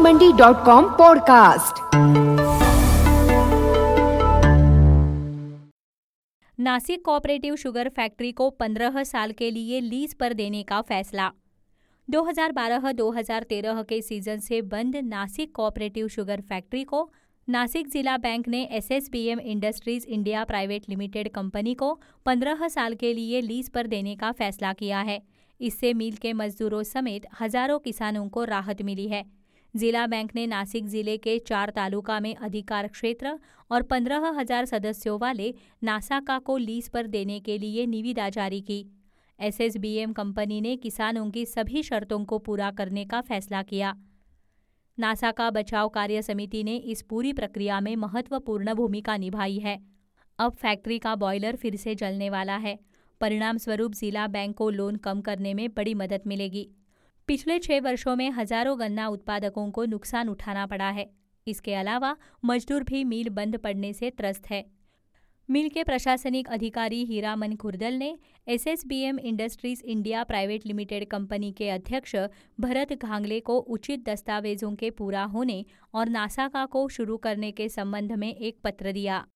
मंडी.com podcast. Nashik cooperative sugar factory को 15 साल के लिए लीज पर देने का फैसला। 2012-2013 के सीजन से बंद नासिक कोऑपरेटिव शुगर फैक्ट्री को नासिक जिला बैंक ने SSBM industries India private limited company को 15 साल के लिए लीज पर देने का फैसला किया है। इससे मिल के मजदूरों समेत हजारों किसानों को राहत मिली है। जिला बैंक ने नासिक जिले के 4 तालुका में अधिकार क्षेत्र और 15,000 सदस्यों वाले नासाका को लीज पर देने के लिए निविदा जारी की। SSBM कंपनी ने किसानों की सभी शर्तों को पूरा करने का फैसला किया। नासाका बचाव कार्य समिति ने इस पूरी प्रक्रिया में महत्वपूर्ण भूमिका निभाई है। अब फैक्ट्री का बॉयलर फिर से जलने वाला है। परिणाम स्वरूप जिला बैंक को लोन कम करने में बड़ी मदद मिलेगी। पिछले 6 वर्षों में हजारों गन्ना उत्पादकों को नुकसान उठाना पड़ा है। इसके अलावा मजदूर भी मिल बंद पड़ने से त्रस्त है। मिल के प्रशासनिक अधिकारी हीरामन खुर्दल ने SSBM industries India private limited company के अध्यक्ष भरत घांगले को उचित दस्तावेजों के पूरा होने और नासाका को शुरू करने के संबंध में एक पत्र दिया।